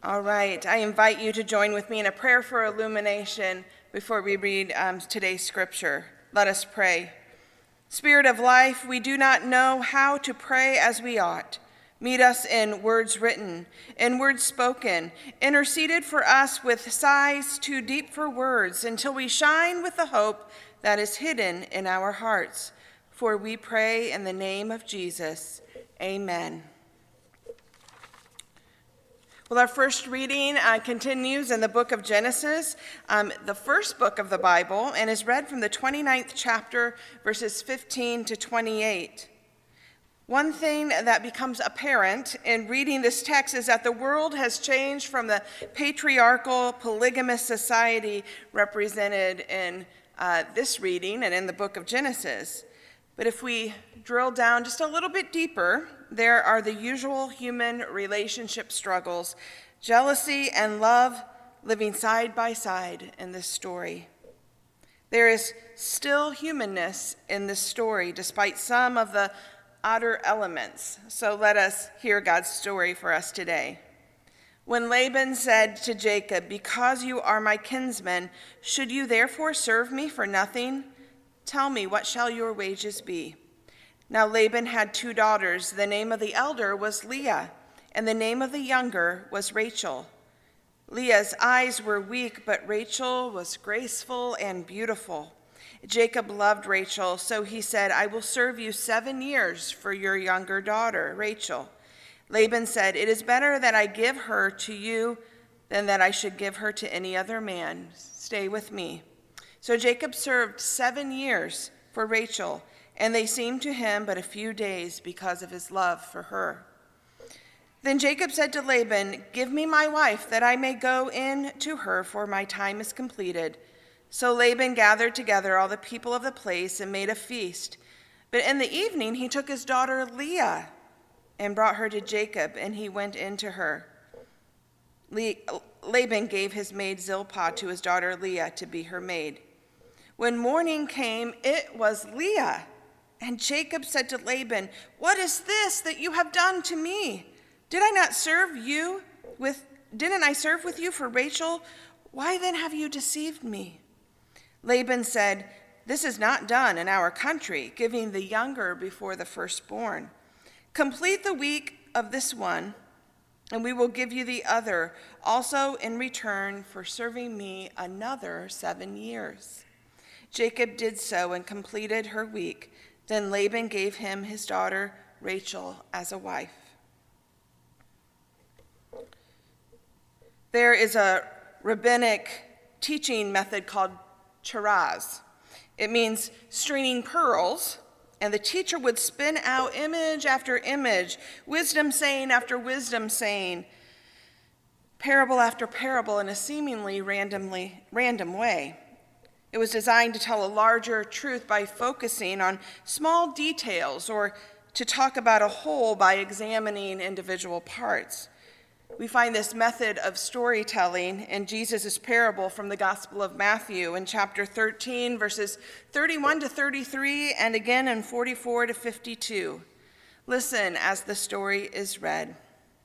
All right, I invite you to join with me in a prayer for illumination before we read today's scripture. Let us pray. Spirit of life, we do not know how to pray as we ought. Meet us in words written, in words spoken, interceded for us with sighs too deep for words, until we shine with the hope that is hidden in our hearts. For we pray in the name of Jesus. Amen. Well, our first reading continues in the book of Genesis, the first book of the Bible, and is read from the 29th chapter, verses 15 to 28. One thing that becomes apparent in reading this text is that the world has changed from the patriarchal, polygamous society represented in this reading and in the book of Genesis. But if we drill down just a little bit deeper, there are the usual human relationship struggles, jealousy and love living side by side in this story. There is still humanness in this story, despite some of the odder elements. So let us hear God's story for us today. When Laban said to Jacob, "Because you are my kinsman, should you therefore serve me for nothing? Tell me, what shall your wages be?" Now Laban had 2 daughters. The name of the elder was Leah, and the name of the younger was Rachel. Leah's eyes were weak, but Rachel was graceful and beautiful. Jacob loved Rachel, so he said, "I will serve you 7 years for your younger daughter, Rachel." Laban said, "It is better that I give her to you than that I should give her to any other man. Stay with me." So Jacob served 7 years for Rachel, and they seemed to him but a few days because of his love for her. Then Jacob said to Laban, "Give me my wife, that I may go in to her, for my time is completed." So Laban gathered together all the people of the place and made a feast. But in the evening he took his daughter Leah and brought her to Jacob, and he went in to her. Laban gave his maid Zilpah to his daughter Leah to be her maid. When morning came, it was Leah. And Jacob said to Laban, "What is this that you have done to me? Didn't I serve with you for Rachel? Why then have you deceived me?" Laban said, "This is not done in our country, giving the younger before the firstborn. Complete the week of this one, and we will give you the other, also in return for serving me another 7 years." Jacob did so and completed her week. Then Laban gave him his daughter Rachel as a wife. There is a rabbinic teaching method called charaz. It means stringing pearls, and the teacher would spin out image after image, wisdom saying after wisdom saying, parable after parable in a seemingly random way. It was designed to tell a larger truth by focusing on small details, or to talk about a whole by examining individual parts. We find this method of storytelling in Jesus' parable from the Gospel of Matthew in chapter 13, verses 31 to 33, and again in 44 to 52. Listen as the story is read.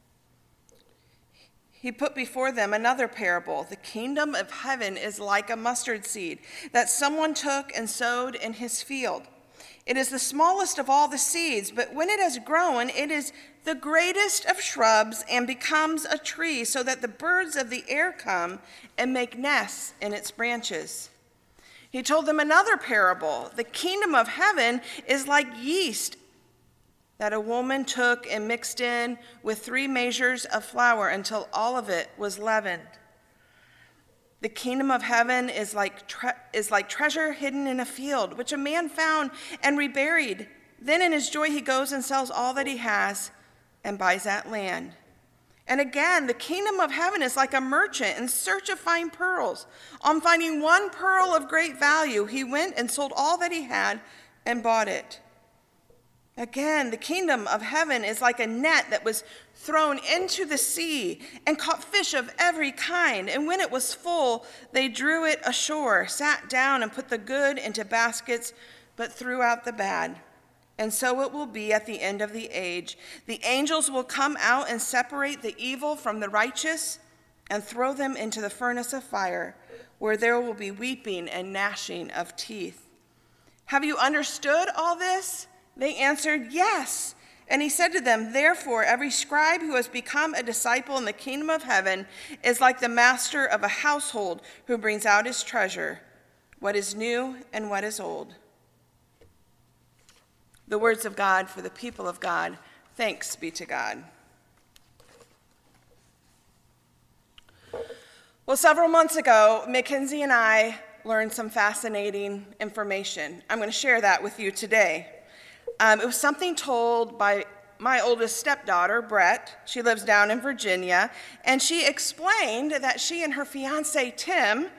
He put before them another parable. "The kingdom of heaven is like a mustard seed that someone took and sowed in his field. It is the smallest of all the seeds, but when it has grown, it is the greatest of shrubs and becomes a tree, so that the birds of the air come and make nests in its branches." He told them another parable. "The kingdom of heaven is like yeast that a woman took and mixed in with 3 measures of flour until all of it was leavened. The kingdom of heaven is like treasure hidden in a field, which a man found and reburied. Then in his joy he goes and sells all that he has and buys that land. And again, the kingdom of heaven is like a merchant in search of fine pearls. On finding one pearl of great value, he went and sold all that he had and bought it. Again, the kingdom of heaven is like a net that was thrown into the sea and caught fish of every kind. And when it was full, they drew it ashore, sat down and put the good into baskets, but threw out the bad. And so it will be at the end of the age. The angels will come out and separate the evil from the righteous and throw them into the furnace of fire, where there will be weeping and gnashing of teeth. Have you understood all this? They answered, yes. And he said to them, therefore, every scribe who has become a disciple in the kingdom of heaven is like the master of a household who brings out his treasure, what is new and what is old. The words of God for the people of God. Thanks be to God. Well, several months ago, Mackenzie and I learned some fascinating information. I'm going to share that with you today. It was something told by my oldest stepdaughter, Brett. She lives down in Virginia, and she explained that she and her fiance, Tim,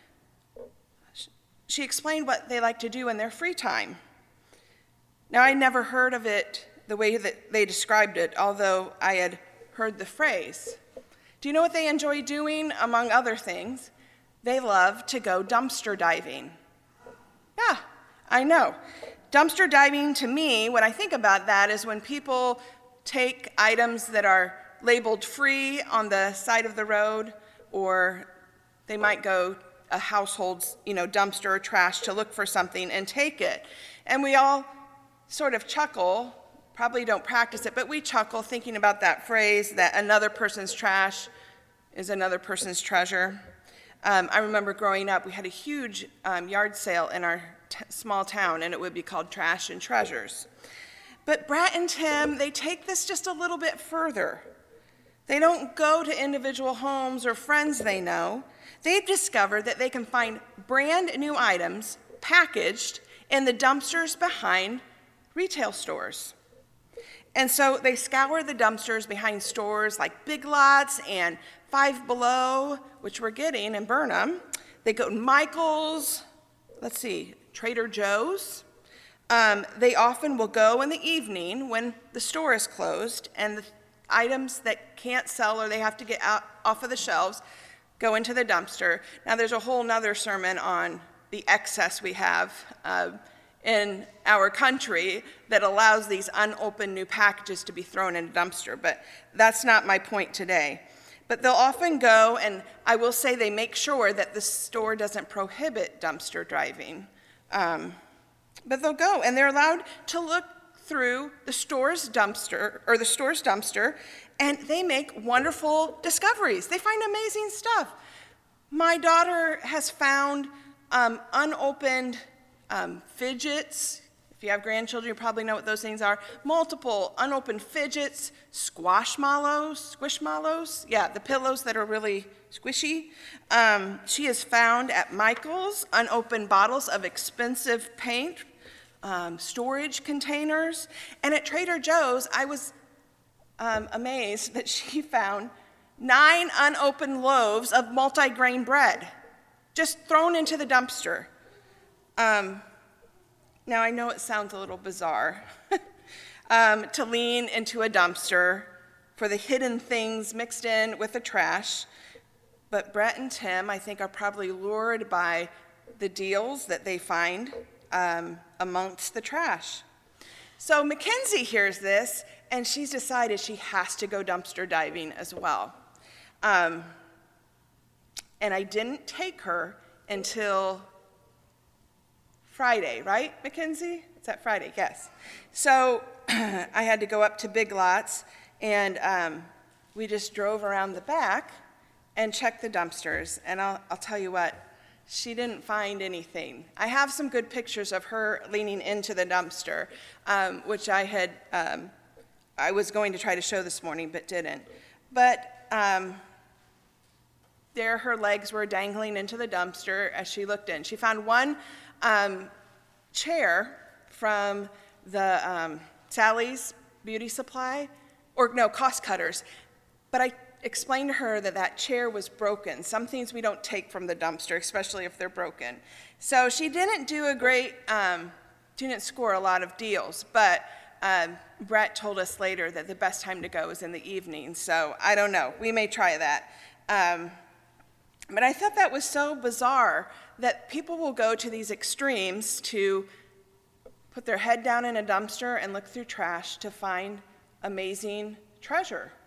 she explained what they like to do in their free time. Now, I never heard of it the way that they described it, although I had heard the phrase. Do you know what they enjoy doing, among other things? They love to go dumpster diving. Yeah, I know. Dumpster diving, to me, when I think about that, is when people take items that are labeled free on the side of the road, or they might go a household's, dumpster or trash to look for something and take it. And we all sort of chuckle, probably don't practice it, but we chuckle thinking about that phrase that another person's trash is another person's treasure. I remember growing up, we had a huge yard sale in our small town, and it would be called Trash and Treasures. But Brett and Tim, they take this just a little bit further. They don't go to individual homes or friends they know. They've discovered that they can find brand new items packaged in the dumpsters behind retail stores. And so they scour the dumpsters behind stores like Big Lots and Five Below, which we're getting in Burnham. They go to Michael's, Trader Joe's. They often will go in the evening when the store is closed and the items that can't sell or they have to get off of the shelves go into the dumpster. Now, there's a whole nother sermon on the excess we have in our country that allows these unopened new packages to be thrown in a dumpster, but that's not my point today. But they'll often go, and I will say they make sure that the store doesn't prohibit dumpster diving. But they'll go, and they're allowed to look through the store's dumpster, and they make wonderful discoveries. They find amazing stuff. My daughter has found unopened fidgets. If you have grandchildren, you probably know what those things are. Multiple unopened fidgets, squishmallows. Yeah, the pillows that are really squishy. She has found at Michael's unopened bottles of expensive paint, storage containers. And at Trader Joe's, I was amazed that she found 9 unopened loaves of multi-grain bread just thrown into the dumpster. Now, I know it sounds a little bizarre to lean into a dumpster for the hidden things mixed in with the trash, but Brett and Tim, I think, are probably lured by the deals that they find amongst the trash. So Mackenzie hears this, and she's decided she has to go dumpster diving as well. And I didn't take her until Friday, right, Mackenzie? Is that Friday? Yes. So I had to go up to Big Lots, and we just drove around the back and checked the dumpsters. And I'll tell you what, she didn't find anything. I have some good pictures of her leaning into the dumpster, which I was going to try to show this morning, but didn't. But there her legs were dangling into the dumpster as she looked in. She found one chair from the Sally's Beauty Supply, Cost Cutters. But I explained to her that chair was broken. Some things we don't take from the dumpster, especially if they're broken. So she didn't do didn't score a lot of deals, but Brett told us later that the best time to go is in the evening. So I don't know, we may try that. But I thought that was so bizarre that people will go to these extremes to put their head down in a dumpster and look through trash to find amazing treasure.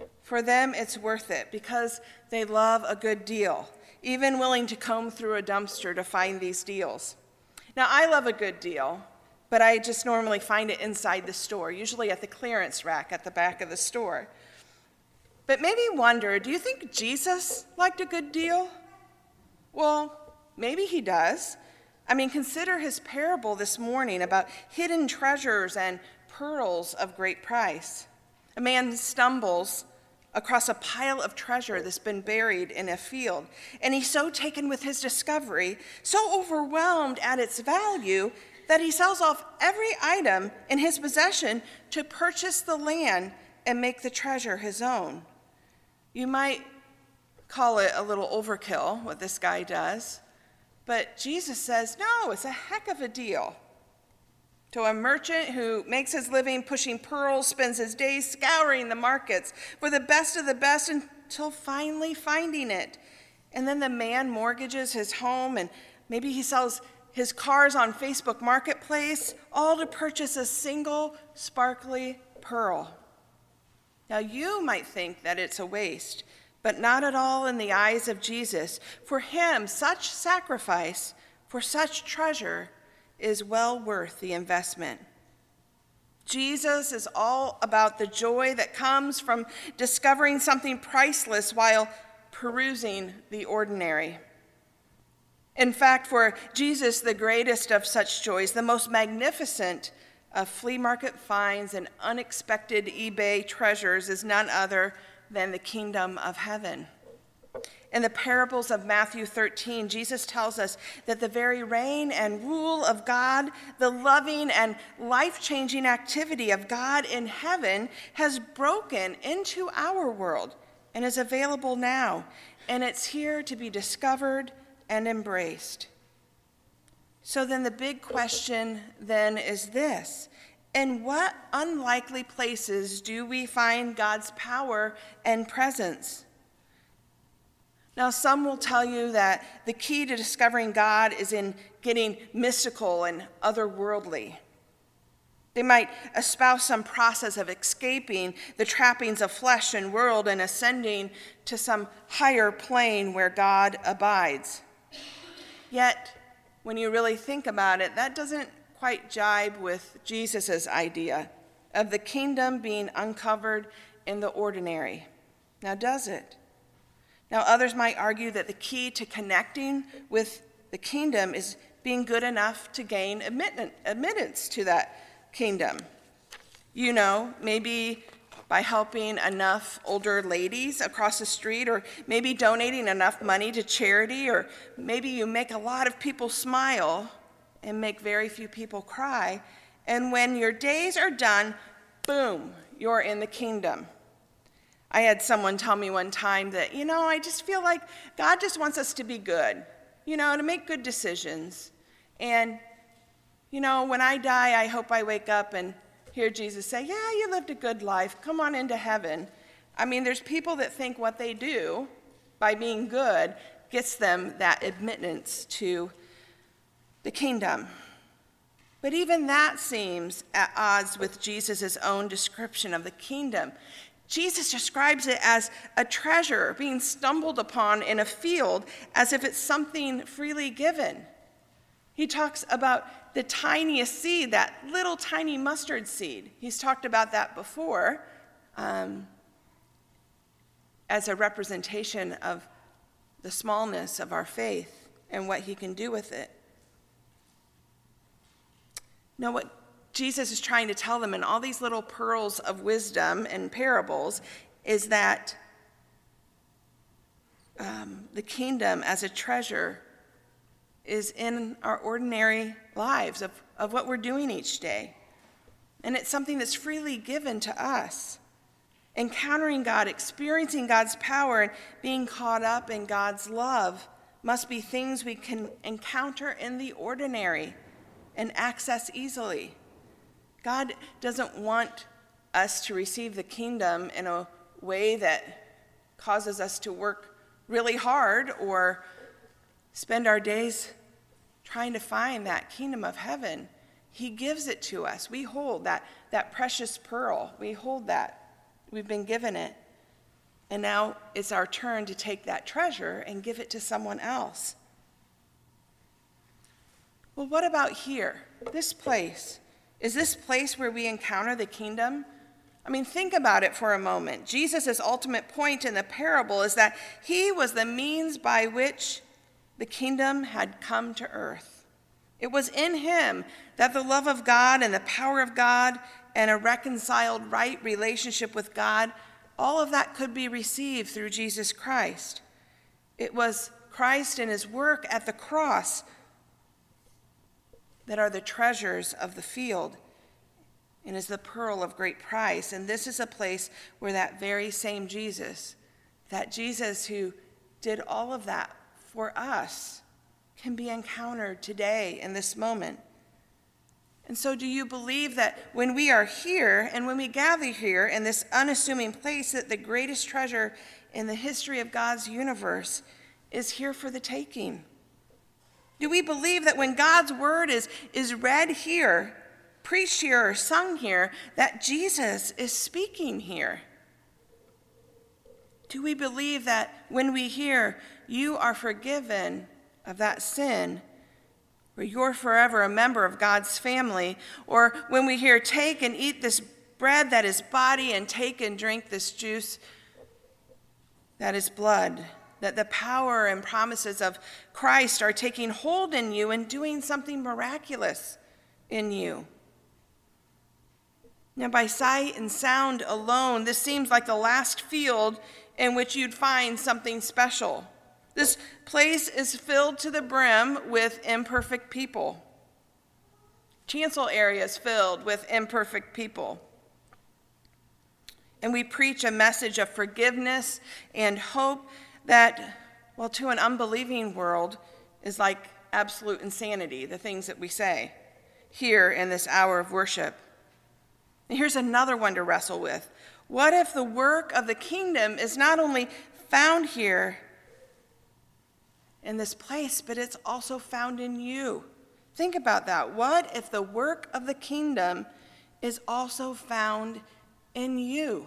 For them, it's worth it because they love a good deal, even willing to comb through a dumpster to find these deals. Now, I love a good deal, but I just normally find it inside the store, usually at the clearance rack at the back of the store. But maybe wonder, do you think Jesus liked a good deal? Well, maybe he does. I mean, consider his parable this morning about hidden treasures and pearls of great price. A man stumbles across a pile of treasure that's been buried in a field, and he's so taken with his discovery, so overwhelmed at its value, that he sells off every item in his possession to purchase the land and make the treasure his own. You might call it a little overkill, what this guy does, but Jesus says, no, it's a heck of a deal. To a merchant who makes his living pushing pearls, spends his days scouring the markets for the best of the best until finally finding it. And then the man mortgages his home, and maybe he sells his cars on Facebook Marketplace, all to purchase a single sparkly pearl. Now, you might think that it's a waste, but not at all in the eyes of Jesus. For him, such sacrifice for such treasure is well worth the investment. Jesus is all about the joy that comes from discovering something priceless while perusing the ordinary. In fact, for Jesus, the greatest of such joys, the most magnificent of flea market finds and unexpected eBay treasures is none other than the kingdom of heaven. In the parables of Matthew 13, Jesus tells us that the very reign and rule of God, the loving and life-changing activity of God in heaven, has broken into our world and is available now, and it's here to be discovered and embraced. So then the big question then is this: in what unlikely places do we find God's power and presence? Now, some will tell you that the key to discovering God is in getting mystical and otherworldly. They might espouse some process of escaping the trappings of flesh and world and ascending to some higher plane where God abides. Yet, when you really think about it, that doesn't quite jibe with Jesus' idea of the kingdom being uncovered in the ordinary. Now, does it? Now, others might argue that the key to connecting with the kingdom is being good enough to gain admittance to that kingdom. You know, maybe by helping enough older ladies across the street, or maybe donating enough money to charity, or maybe you make a lot of people smile and make very few people cry, and when your days are done, boom, you're in the kingdom. I had someone tell me one time that, I just feel like God just wants us to be good, to make good decisions. And, when I die, I hope I wake up and hear Jesus say, yeah, you lived a good life. Come on into heaven. I mean, there's people that think what they do by being good gets them that admittance to the kingdom. But even that seems at odds with Jesus' own description of the kingdom. Jesus describes it as a treasure being stumbled upon in a field as if it's something freely given. He talks about the tiniest seed, that little tiny mustard seed. He's talked about that before as a representation of the smallness of our faith and what he can do with it. Now, what Jesus is trying to tell them in all these little pearls of wisdom and parables is that the kingdom as a treasure is in our ordinary lives of what we're doing each day. And it's something that's freely given to us. Encountering God, experiencing God's power, and being caught up in God's love must be things we can encounter in the ordinary and access easily. God doesn't want us to receive the kingdom in a way that causes us to work really hard or spend our days trying to find that kingdom of heaven. He gives it to us. We hold that precious pearl. We hold that. We've been given it. And now it's our turn to take that treasure and give it to someone else. Well, what about here? This place. Is this place where we encounter the kingdom? I mean, think about it for a moment. Jesus' ultimate point in the parable is that he was the means by which the kingdom had come to earth. It was in him that the love of God and the power of God and a reconciled right relationship with God, all of that could be received through Jesus Christ. It was Christ and his work at the cross that are the treasures of the field and is the pearl of great price. And this is a place where that very same Jesus, that Jesus who did all of that for us, can be encountered today in this moment. And so do you believe that when we are here and when we gather here in this unassuming place, that the greatest treasure in the history of God's universe is here for the taking? Do we believe that when God's word is read here, preached here, or sung here, that Jesus is speaking here? Do we believe that when we hear, you are forgiven of that sin, or you're forever a member of God's family, or when we hear, take and eat this bread that is body and take and drink this juice that is blood, that the power and promises of Christ are taking hold in you and doing something miraculous in you? Now, by sight and sound alone, this seems like the last field in which you'd find something special. This place is filled to the brim with imperfect people. Chancel area is filled with imperfect people. And we preach a message of forgiveness and hope that, well, to an unbelieving world, is like absolute insanity, the things that we say here in this hour of worship. And here's another one to wrestle with. What if the work of the kingdom is not only found here in this place, but it's also found in you? Think about that. What if the work of the kingdom is also found in you?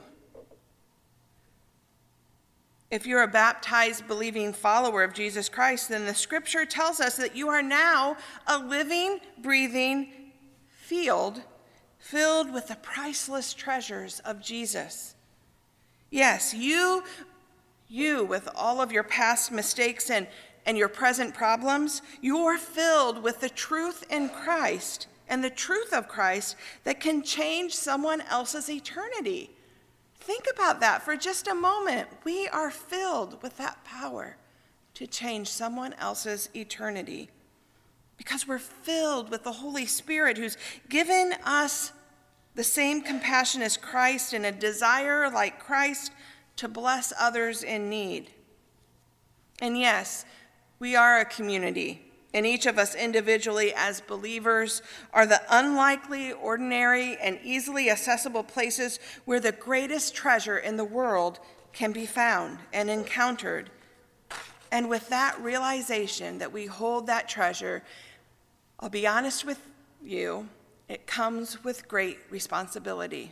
If you're a baptized, believing follower of Jesus Christ, then the scripture tells us that you are now a living, breathing field filled with the priceless treasures of Jesus. Yes, you with all of your past mistakes and your present problems, you are filled with the truth in Christ and the truth of Christ that can change someone else's eternity. Think about that for just a moment. We are filled with that power to change someone else's eternity because we're filled with the Holy Spirit who's given us the same compassion as Christ and a desire like Christ to bless others in need. And yes, we are a community, and each of us individually as believers are the unlikely, ordinary, and easily accessible places where the greatest treasure in the world can be found and encountered. And with that realization that we hold that treasure, I'll be honest with you, it comes with great responsibility.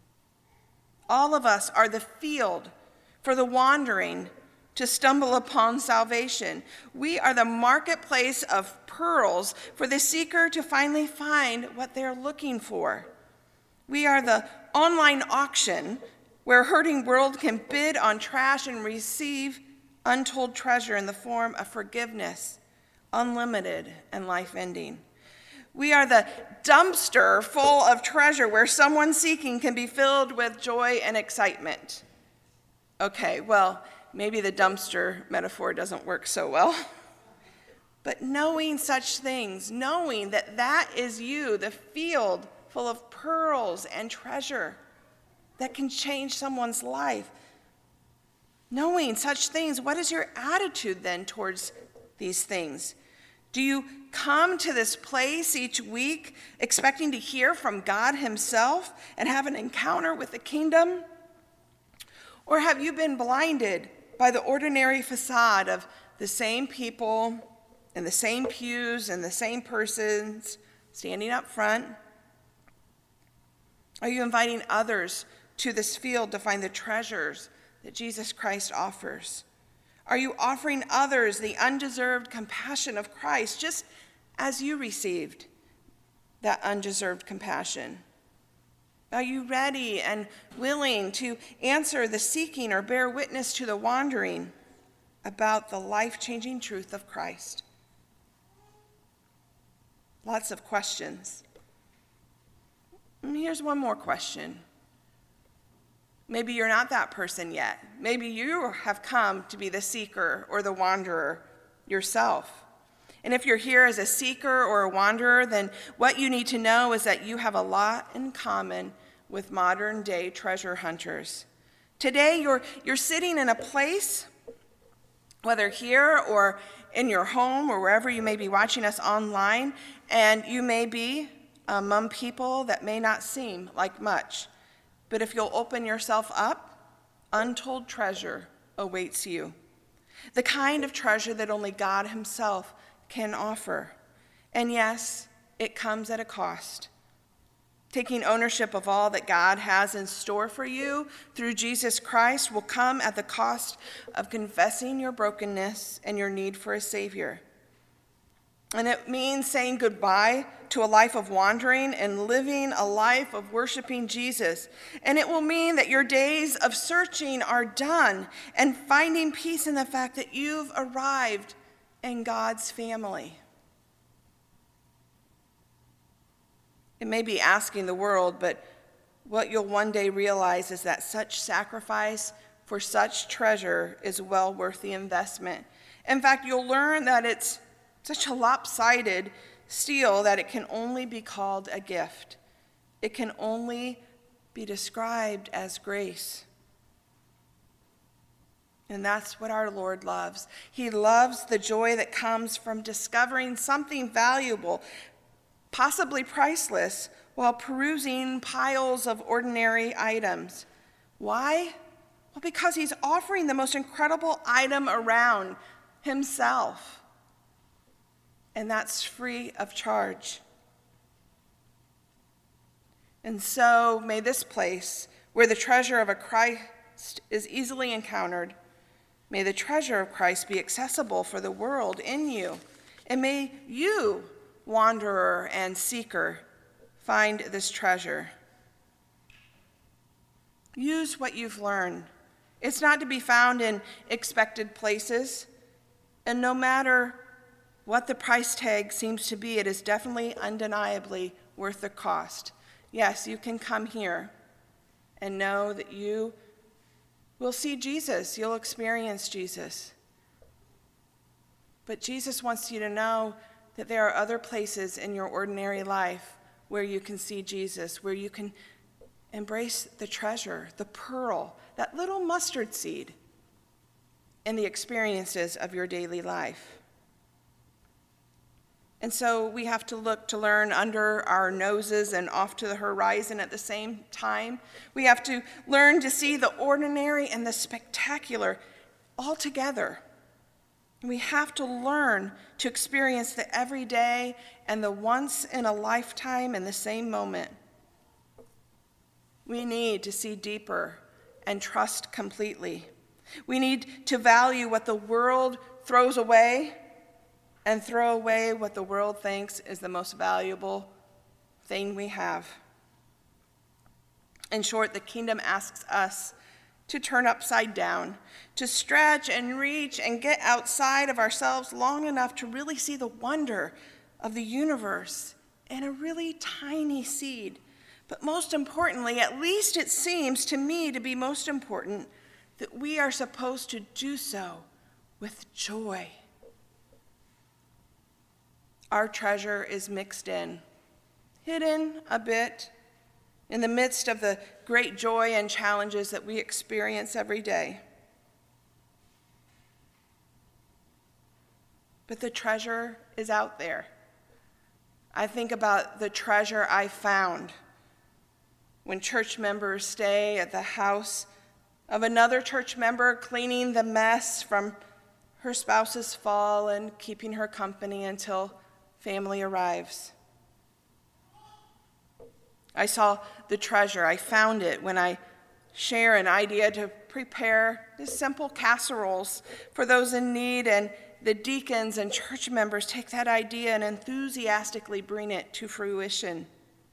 All of us are the field for the wandering to stumble upon salvation. We are the marketplace of pearls for the seeker to finally find what they're looking for. We are the online auction where a hurting world can bid on trash and receive untold treasure in the form of forgiveness, unlimited and life-ending. We are the dumpster full of treasure where someone seeking can be filled with joy and excitement. Okay, well, maybe the dumpster metaphor doesn't work so well. But knowing such things, knowing that that is you, the field full of pearls and treasure that can change someone's life. Knowing such things, what is your attitude then towards these things? Do you come to this place each week expecting to hear from God himself and have an encounter with the kingdom? Or have you been blinded by the ordinary facade of the same people and the same pews and the same persons standing up front? Are you inviting others to this field to find the treasures that Jesus Christ offers? Are you offering others the undeserved compassion of Christ, just as you received that undeserved compassion? Are you ready and willing to answer the seeking or bear witness to the wandering about the life-changing truth of Christ? Lots of questions. And here's one more question. Maybe you're not that person yet. Maybe you have come to be the seeker or the wanderer yourself. And if you're here as a seeker or a wanderer, then what you need to know is that you have a lot in common with modern-day treasure hunters. Today, you're sitting in a place, whether here or in your home or wherever you may be watching us online, and you may be among people that may not seem like much. But if you'll open yourself up, untold treasure awaits you. The kind of treasure that only God himself can offer. And yes, it comes at a cost. Taking ownership of all that God has in store for you through Jesus Christ will come at the cost of confessing your brokenness and your need for a Savior. And it means saying goodbye to a life of wandering and living a life of worshiping Jesus. And it will mean that your days of searching are done and finding peace in the fact that you've arrived in God's family. It may be asking the world, but what you'll one day realize is that such sacrifice for such treasure is well worth the investment. In fact, you'll learn that it's such a lopsided steal that it can only be called a gift. It can only be described as grace. And that's what our Lord loves. He loves the joy that comes from discovering something valuable, possibly priceless, while perusing piles of ordinary items. Why? Well, because he's offering the most incredible item around, himself. And that's free of charge. And so may this place, where the treasure of a Christ is easily encountered, may the treasure of Christ be accessible for the world in you. And may you, wanderer and seeker, find this treasure. Use what you've learned. It's not to be found in expected places. And no matter what the price tag seems to be, it is definitely, undeniably worth the cost. Yes, you can come here and know that you will see Jesus. You'll experience Jesus. But Jesus wants you to know that there are other places in your ordinary life where you can see Jesus, where you can embrace the treasure, the pearl, that little mustard seed in the experiences of your daily life. And so we have to look to learn under our noses and off to the horizon at the same time. We have to learn to see the ordinary and the spectacular all together. We have to learn to experience the everyday and the once in a lifetime in the same moment. We need to see deeper and trust completely. We need to value what the world throws away and throw away what the world thinks is the most valuable thing we have. In short, the kingdom asks us to turn upside down, to stretch and reach and get outside of ourselves long enough to really see the wonder of the universe in a really tiny seed. But most importantly, at least it seems to me to be most important, that we are supposed to do so with joy. Our treasure is mixed in, hidden a bit, in the midst of the great joy and challenges that we experience every day. But the treasure is out there. I think about the treasure I found when church members stay at the house of another church member, cleaning the mess from her spouse's fall and keeping her company until family arrives. I saw the treasure. I found it when I share an idea to prepare just simple casseroles for those in need, and the deacons and church members take that idea and enthusiastically bring it to fruition.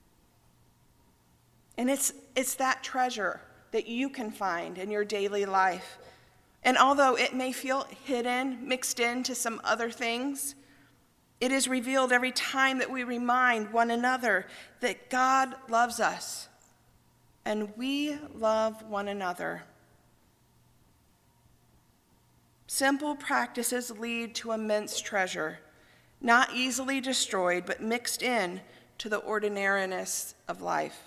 And it's that treasure that you can find in your daily life. And although it may feel hidden, mixed into some other things, it is revealed every time that we remind one another that God loves us and we love one another. Simple practices lead to immense treasure, not easily destroyed, but mixed in to the ordinariness of life.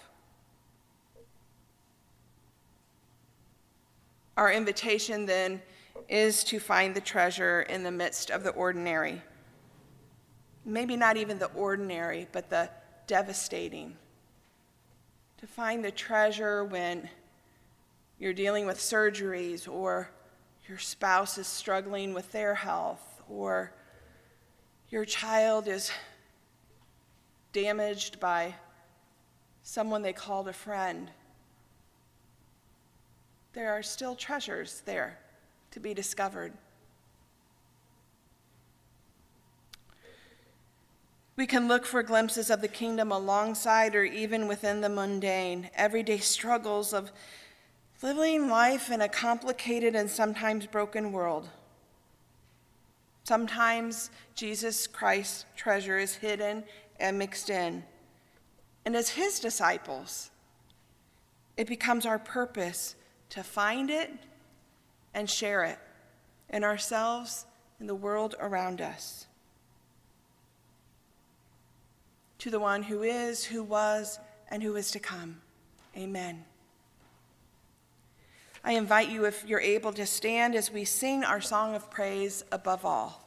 Our invitation then is to find the treasure in the midst of the ordinary. Maybe not even the ordinary, but the devastating. To find the treasure when you're dealing with surgeries, or your spouse is struggling with their health, or your child is damaged by someone they called a friend. There are still treasures there to be discovered. We can look for glimpses of the kingdom alongside or even within the mundane, everyday struggles of living life in a complicated and sometimes broken world. Sometimes Jesus Christ's treasure is hidden and mixed in. And as his disciples, it becomes our purpose to find it and share it in ourselves and the world around us. To the one who is, who was, and who is to come. Amen. I invite you, if you're able, to stand as we sing our song of praise, Above All.